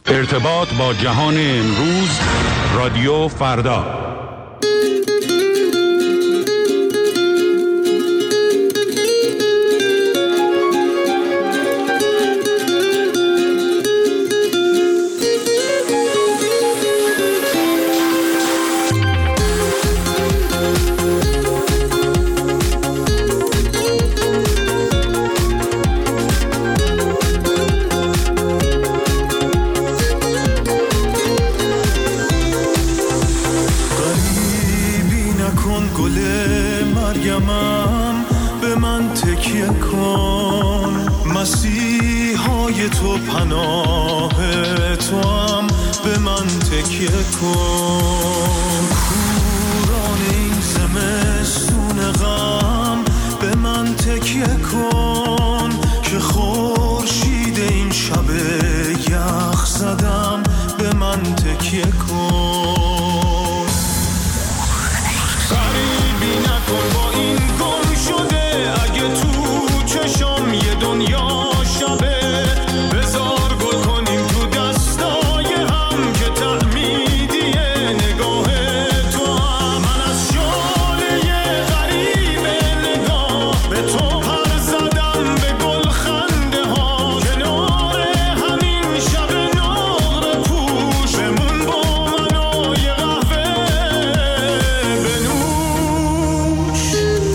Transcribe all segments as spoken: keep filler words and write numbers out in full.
ارتباط با جهان امروز، رادیو فردا. مسیحای تو پناه توام، به من تکیه کن. کوران این زمستون غم، به من تکیه کن که خورشید این شب یخ زدم، به من تکیه کن. غریبی نکن با این گم شده، اگه تو چشم یه دنیا شبه، بذار گل کنیم تو دستای هم که تعمیدیه نگاه تو هم. من از شعله غریب نگاه به تو پر زدم، به گل خنده ها کنار همین شب نقره پوش. بمون با من و یه قهوه بنوش.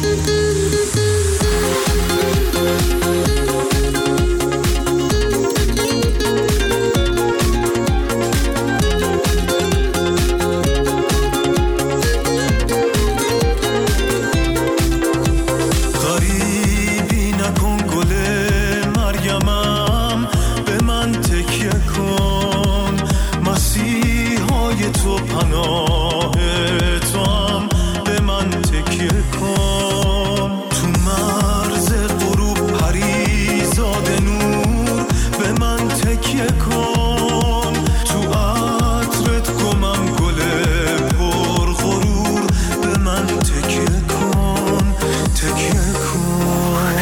تو پناه توام، به من تکیه کن. تو مرز غروب پریزاد نور، به من تکیه کن. تو عطرت گمم گل پر غرور، به من تکیه کن، تکیه کن.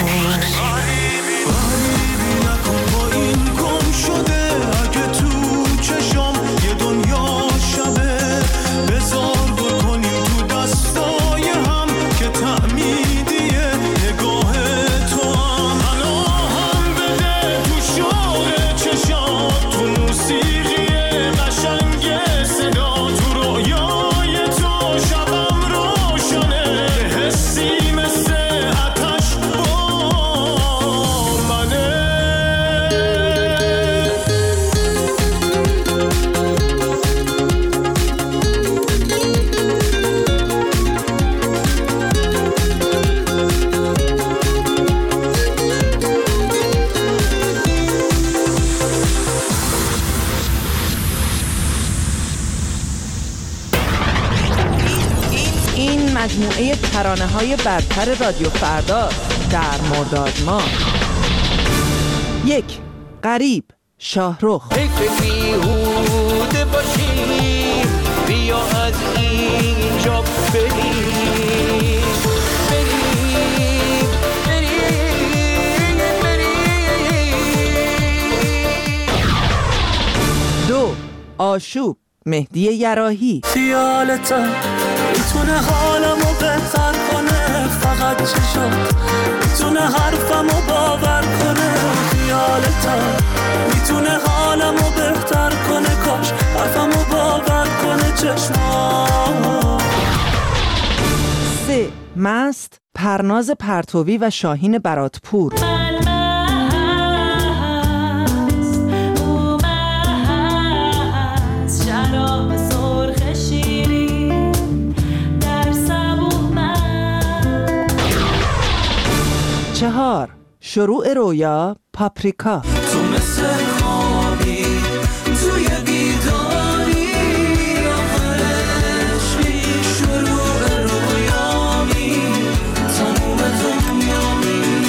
غریبی نکن با این گم شده، اگه تو چشم یه دنیا شبه، بذار گل کنیم تو دستای هم که تعمیدیه نگاه تو هم. پناهم بده تو شوق چشات، تو موسیقی قشنگ صدا، تو رویای تو شبم روشنه، حسی مثل آتش با منه. این مجموعه ترانه‌های برتر رادیو فردا در مرداد ماه. یک، غریب، شاهرخ. فکر بیهوده باشی، بیا از اینجا بریم، بریم، بریم، بریم. دو، آشوب، مهدی یراحی. خیالت میتونه حالمو بهتر کنه، فقط چشات میتونه حرفمو باور کنه. خیالت میتونه حالمو بهتر کنه، کاش حرفمو باور کنه چشمات. سه، مست، پرناز پرتوی و شاهین براتپور. چهار، شروع رویا، پاپریکا. تو مثل خوابی توی بیداری، آخرشی شروع رویامی، تموم دنیامی.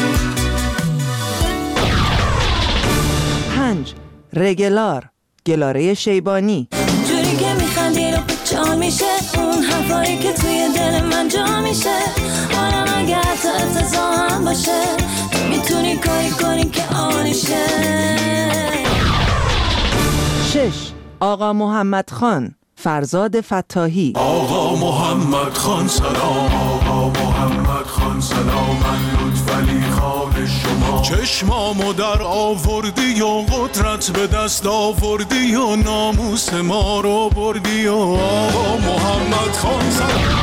پنج، رگلار، گلاره شیبانی. جوری که میخندی رو جا میشه، اون حرفایی که توی دل من جا میشه. حالا اگر تا افتضاح هم باشه، میتونی کاری کنی که آنیشه. شش، آقا محمد خان، فرزاد فتاحی. آقا محمد خان سلام، آقا محمد خان سلام، من لطفعلی خان شما. چشمامو در آوردی و قدرت به دست آوردی و ناموس ما رو بردی و آقا محمد خان سلام.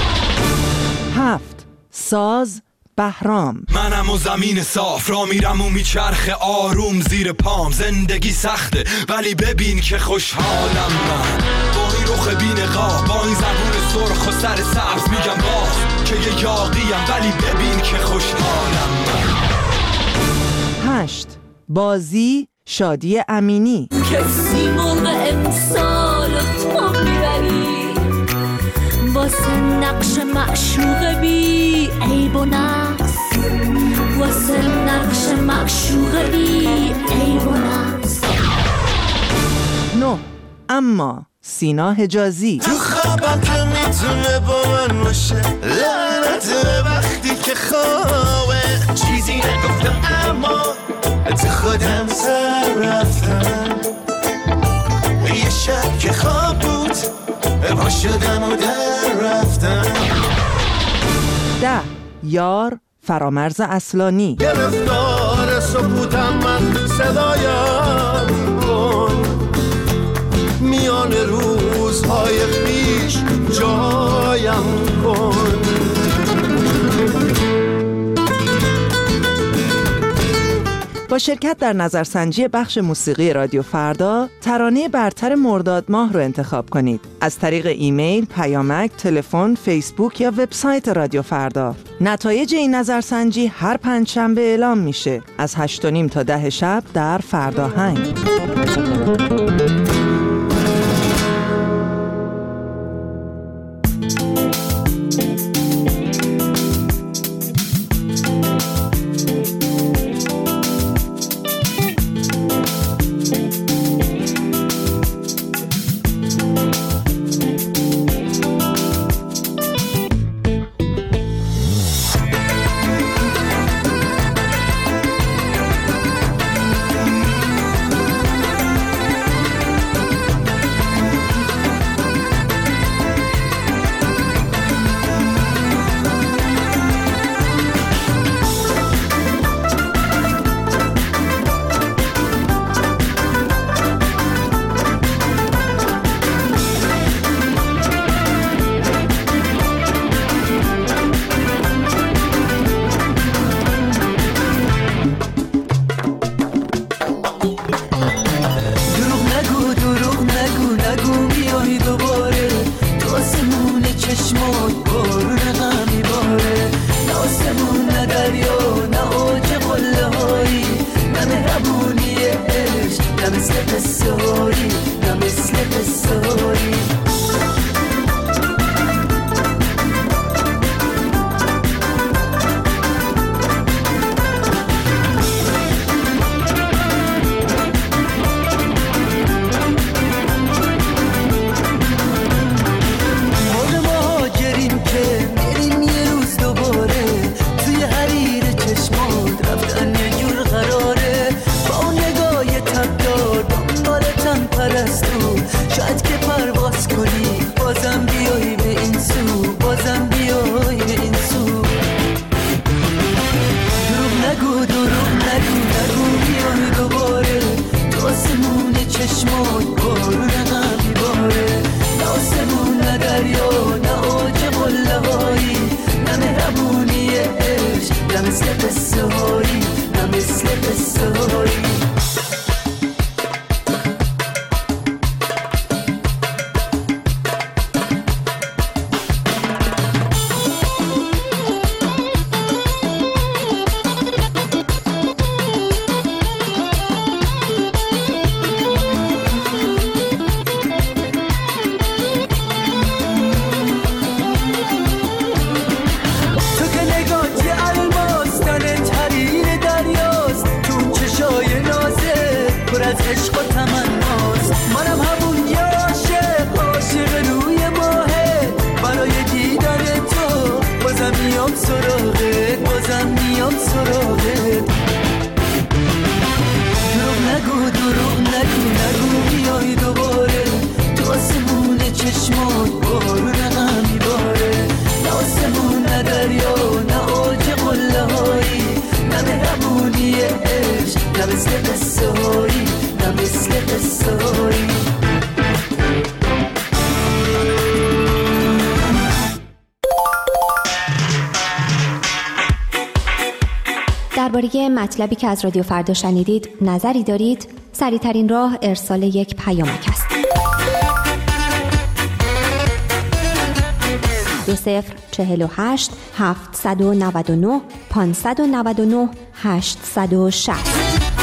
هفت، ساز بهرام. منم و زمین صاف را میرم و میچرخه آروم زیر پام. زندگی سخته ولی ببین که خوشحالم من، با این رخ بین قاب، با این زبون سرخ و سر سبز میگم باز که یه یاقیم ولی ببین که خوشحالم من. هشت، بازی شادی امینی. کسی موقع امسال تو میبری واسه نقش معشوق بی عیب و نقص، واسه نقش معشوق بی عیب و نقص. نه، اما سینا حجازی. تو خوابم که میتونه با من باشه، لعنت وقتی که خوابه. چیزی نگفتم اما تو خودم سر رفتم. یه شب که خواب بود پا شدم و در رفتم. ده، یار فرامرز اصلانی. گرفتار سکوتم من صدایم کن، میان روزهای پیش جایم کن. با شرکت در نظرسنجی بخش موسیقی رادیو فردا، ترانه برتر مرداد ماه رو انتخاب کنید. از طریق ایمیل، پیامک، تلفن، فیسبوک یا وبسایت رادیو فردا. نتایج این نظرسنجی هر پنجشنبه اعلام میشه از هشت و نیم تا ده شب در فرداهنگ. دروغ نگو دروغ نگو نگو بیای دوباره مطلبی که از رادیو فردا شنیدید نظری دارید؟ سریع‌ترین راه ارسال یک پیامک است. دو صفر چهل و هشت هفتصد و نود و نه پانصد و نود و نه هشتصد و شصت.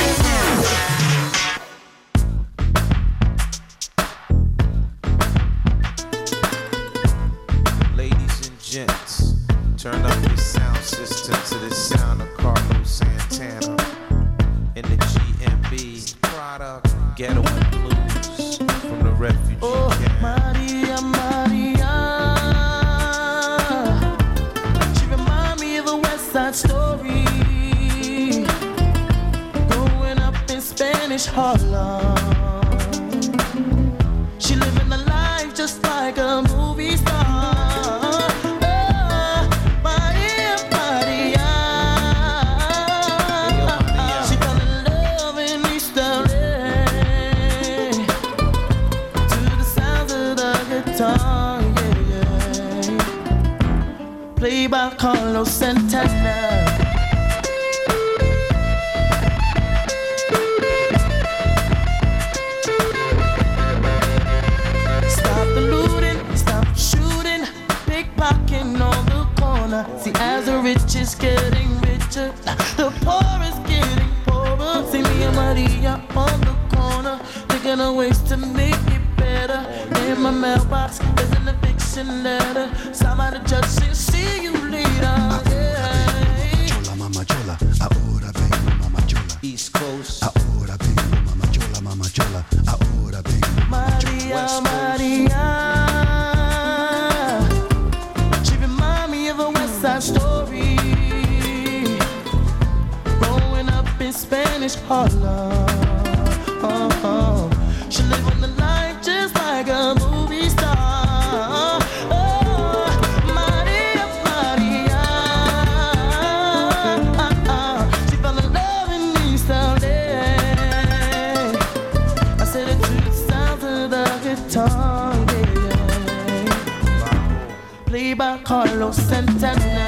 Turn up your sound system to the sound of Carlos Santana in the G M B product Ghetto and Blues from the refugee oh, camp. Maria, Maria, she remind me of a West Side Story, growing up in Spanish Harlem. She living a life just like a movie star. Played by Carlos Santana. Stop the looting, stop shooting, pickpocketing on the corner. See, as the rich is getting richer, the poor is getting poorer. See me and Maria on the corner, thinking of ways to make it better. In my mailbox is an eviction letter. Somebody judge says, see you later. Yeah. Chola, mama chola, ahora vengo, mama chola. East Coast. Ahora vengo, mama chola, mama chola. Ahora vengo, mama chola. Maria, Maria. She remind me of a West Side Story, growing up in Spanish Harlem. Oh, oh. She living the life just like a movie star. Oh, Maria, Maria. She fell in love in East L A. I said it to the sound of the guitar, yeah. Played by Carlos Santana.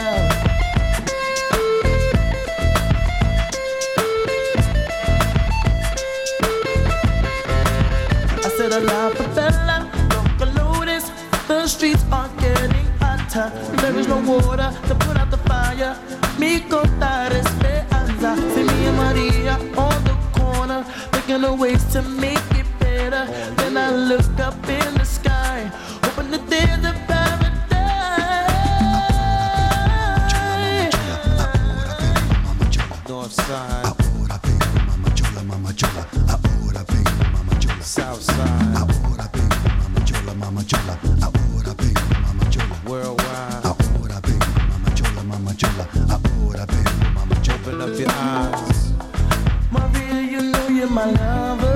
A la favela, Locomotives, the streets are getting hotter. There is no water to put out the fire. Mi contar esperanza. See me and Maria on the corner, thinking of ways to make it better. Then I look up in the sky, hoping that there's a paradise. North side. Ahora vengo, mama chola, mama chola. Ahora vengo, mama chola. South side. Ahora vengo, mama chola, mama chola. Ahora vengo, mama chola. Worldwide. Ahora vengo, mama chola, mama chola. Ahora vengo, mama chola. Open up your eyes. Maria, you know you're my lover.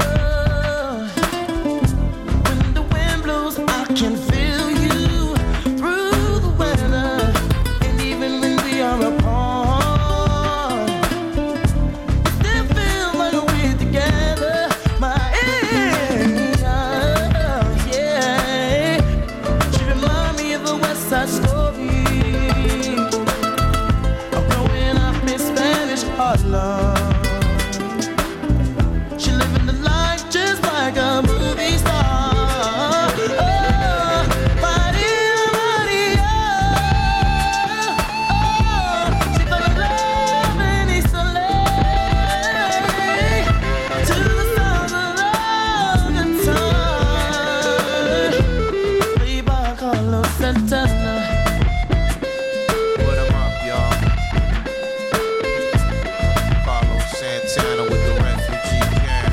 When the wind blows, I can feel you through the weather. And even when we are apart, we still feel like we're together. My yeah. She remind me of a West Side Story, of growing up in Spanish Harlem. She living the life just like a movie star. Oh, Maria, Maria. Oh, she fell in love in East L A. To the sound of love and time. Played by Carlos Santana. Put 'em up, y'all. Carlos Santana with the refugee camp.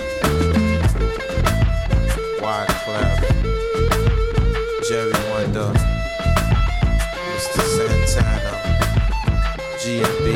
Wyclef, Jerry Wonder, Mister Santana, G M B.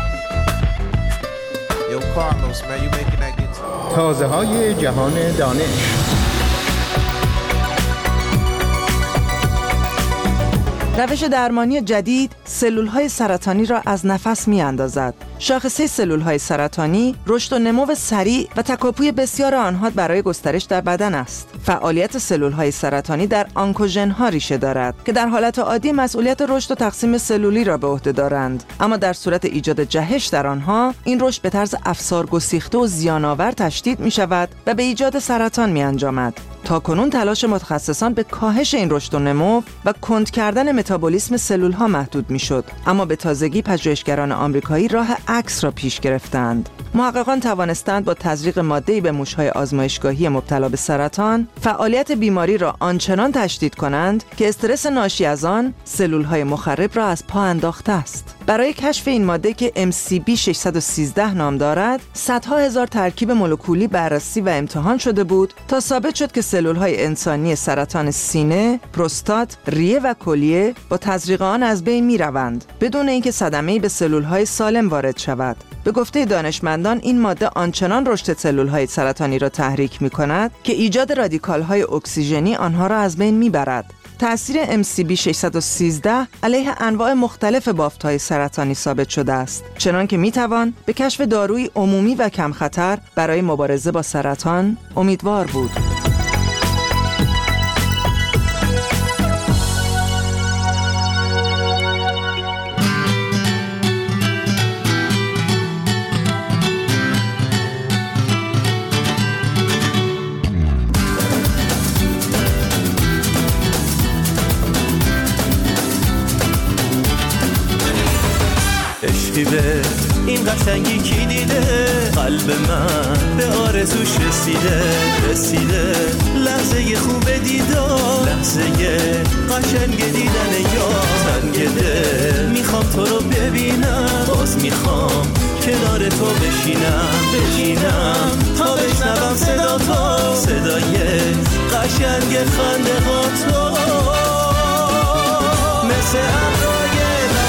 Yo, Carlos, man, you making that guitar? تازه های جهان دانش. روش درمانی جدید سلول‌های سرطانی را از نفس می‌اندازد. شاخصه سلول‌های سرطانی رشد و نمو سریع و تکاپوی بسیار آنها برای گسترش در بدن است. فعالیت سلول‌های سرطانی در آنکوژن‌ها ریشه دارد که در حالت عادی مسئولیت رشد و تقسیم سلولی را به عهده دارند، اما در صورت ایجاد جهش در آنها این رشد به طرز افسارگسیخته و زیان‌آور تشدید می‌شود و به ایجاد سرطان می‌انجامد. تاکنون تلاش متخصصان به کاهش این رشد و نمو و کند کردن متابولیسم سلول‌ها محدود می‌شد، اما به تازگی پژوهشگران آمریکایی راه عکس را پیش گرفتند. محققان توانستند با تزریق ماده‌ای به موش‌های آزمایشگاهی مبتلا به سرطان فعالیت بیماری را آنچنان تشدید کنند که استرس ناشی از آن سلول‌های مخرب را از پا انداخته است. برای کشف این ماده که ام سی بی ششصد و سیزده نام دارد، صدها هزار ترکیب مولکولی بررسی و امتحان شده بود تا ثابت شد که سلول‌های انسانی سرطان سینه، پروستات، ریه و کلیه با تزریق آن از بین می‌روند بدون اینکه صدمه‌ای به سلول‌های سالم وارد شود. به گفته دانشمندان این ماده آنچنان رشد سلول‌های سرطانی را تحریک می‌کند که ایجاد رادیکال‌های اکسیژنی آنها را از بین می‌برد. تأثیر ام سی بی ششصد و سیزده علیه انواع مختلف بافت‌های سرطانی ثابت شده است، چنان که می‌توان به کشف دارویی عمومی و کم خطر برای مبارزه با سرطان امیدوار بود. به این قشنگی کی دیده، قلب من به آرزوش رسیده رسیده لحظه خوب دیدار، لحظه قشنگ دیدن یار، تنگ دل میخوام تو رو ببینم، باز میخوام کنار تو بشینم بشینم تا بشنوم صدا تو، صدای قشنگ خنده ها تو، مثل ابرای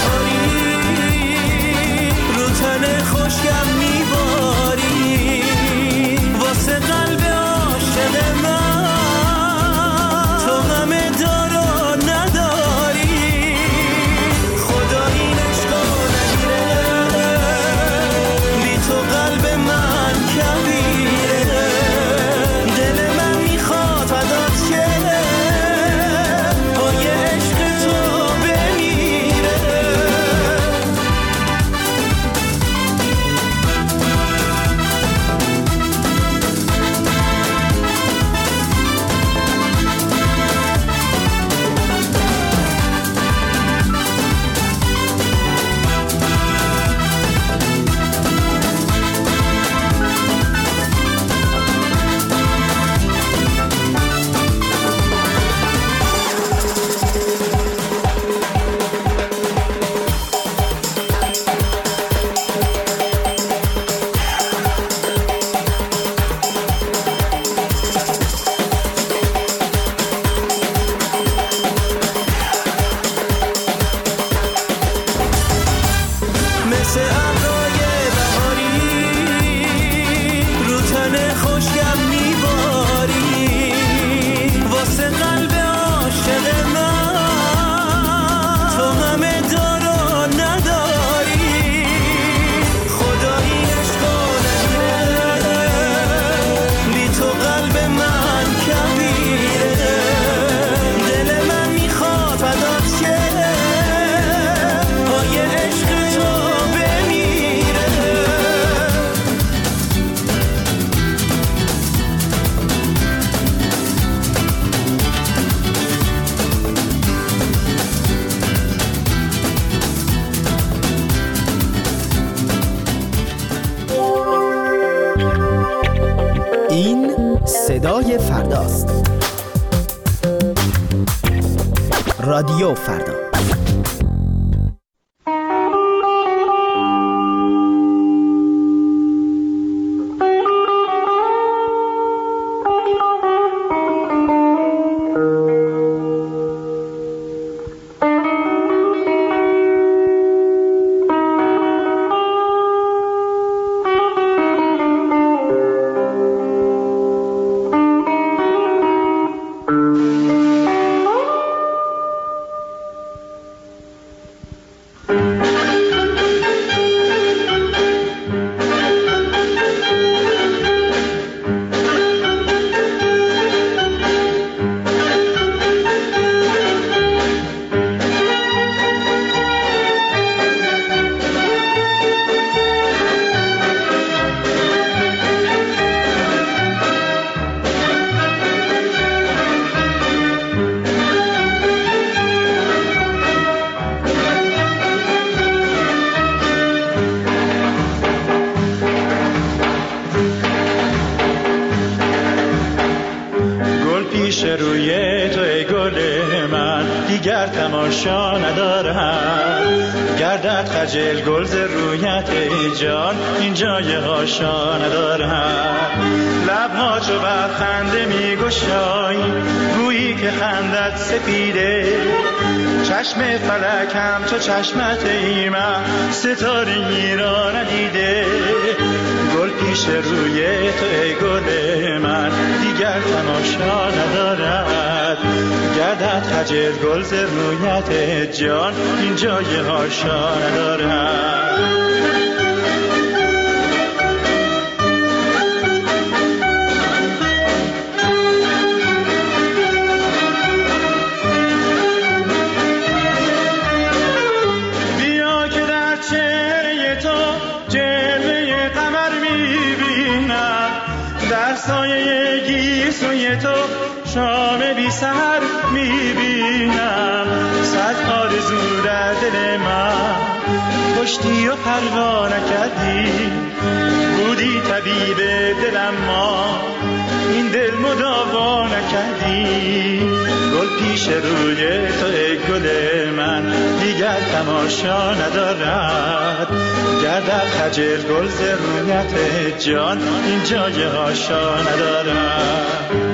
تن خوشگم میباری، واسه قلب عاشق من تو همه دارو نداری، خدا این عشقو نگیره، بی تو قلب من کبیره، دل من میخواد فدات شه پای عشق تو بمیره. صدای فرداست. رادیو فردا. پیش روی تو ای گل من دیگر تماشا ندارم. گردد خجل گل ز رویت ای جان این جای هاشا ندارم. لبها چو بر خنده می گشایی گویی که خندت سپیده. چشم فلک هم تو چشمت ای من ستارگی را ندیده. گل پیش روی تو ای گل من دیگر تماشا ندارد. گردد خجل گل ز رویت جان این جای هاشا ندارد. سایه گیسوی تو شام بی سحر میبینم. صد آرزو در دل من کشتی و پروا نکردی. بودی طبیب دلم ما این دل مداوا نکردی. گل پیش روی تو ای گل من دیگر تماشا ندارد. گردد خجل گل ز رویت جان این جای هاشا ندارد.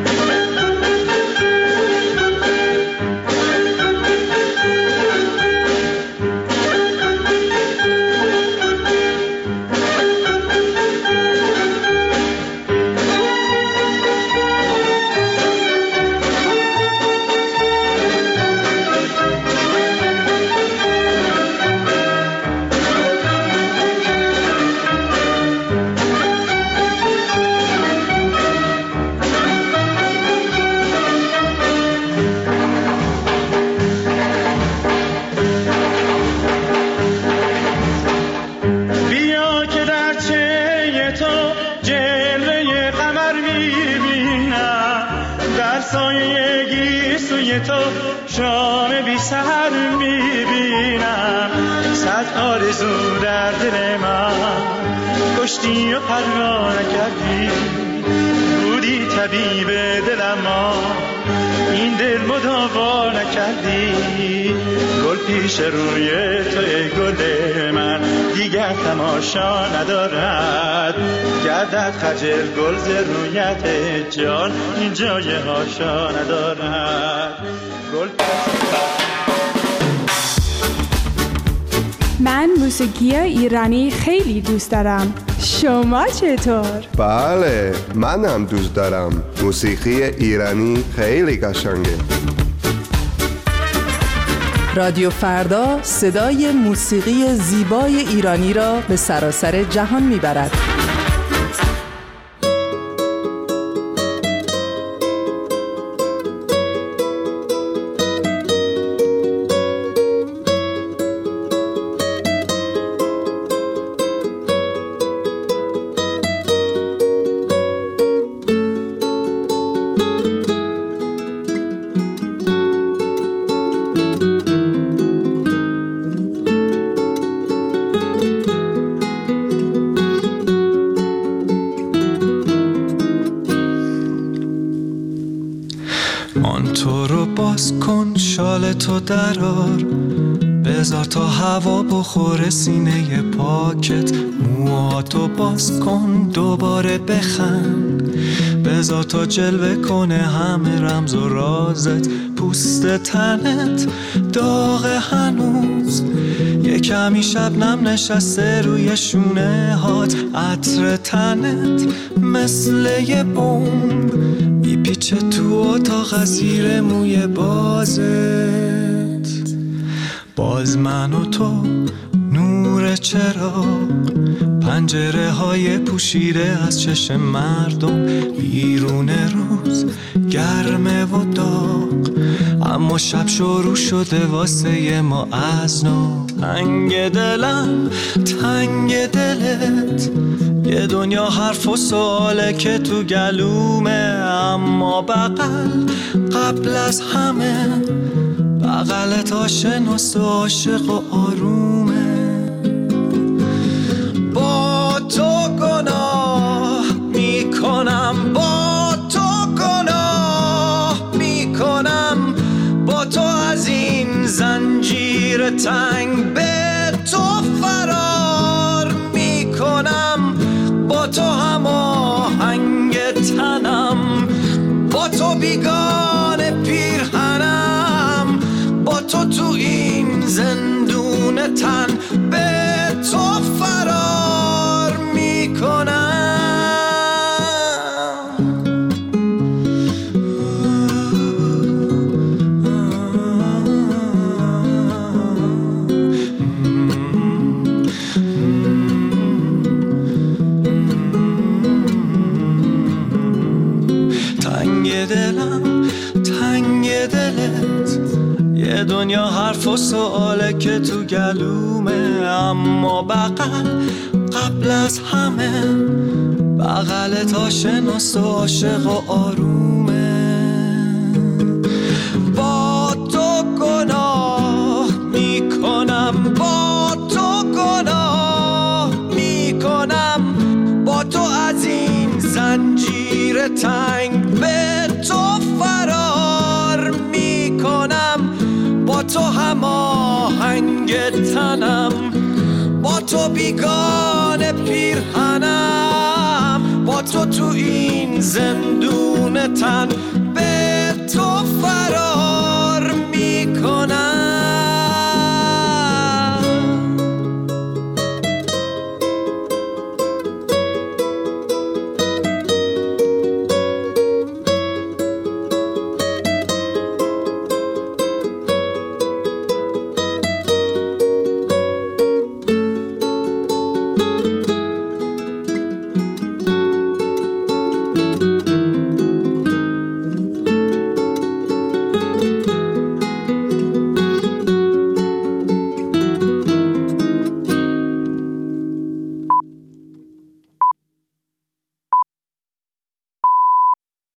تو شام بی سحر میبینم. صد آرزو در دل من کشتی و پروا نکردی. بودی طبیب دلم ما این دل مداوا نکردی. گل پیش روی تو ای گل من دیگر تماشا ندارد. گردد خجل گل ز رویت جان این جای هاشا ندارد. گل من موسیقی ایرانی خیلی دوست دارم. شما چطور؟ بله منم دوست دارم. موسیقی ایرانی خیلی قشنگه. رادیو فردا صدای موسیقی زیبای ایرانی را به سراسر جهان میبرد. تو درار بذار تا هوا بخوره سینه پاکت. موهاتو باز کن دوباره بخند. بذار تا جلوه کنه همه رمز و رازت. پوست تنت داغ هنوز یه کمی شبنم نشسته روی شونه هات. عطر تنت مثل یه بمب میپیچه تو اتاق زیر موی بازت. باز من و تو نور چراغ پنجره های پوشیده از چشم مردم. بیرون روز گرمه و داغ اما شب شروع شده واسه ما از نو. تنگ دلم تنگ دلت یه دنیا حرف و سواله که تو گلومه. اما بغل قبل از همه بغلت آشناس و عاشق و آرومه. با تو گناه میکنم با تو گناه تنگ به تو فرار میکنم، با تو هماهنگ تنم، با تو بیگانه پیرهنم، با تو تو این زندون تن به تو فرار میکنم. تنگ دلم تنگ دلت، یه دنیا حرف و سواله که تو گلومه، اما بغل قبل از همه بغلت آشناس و عاشق و آرومه. با تو گناه میکنم، با تو گناه میکنم، با تو از این زنجیر تنگ به تو فرار میکنم، با تو هماهنگ تنم، با تو بیگانه پیرهنم، با تو تو این زندون تن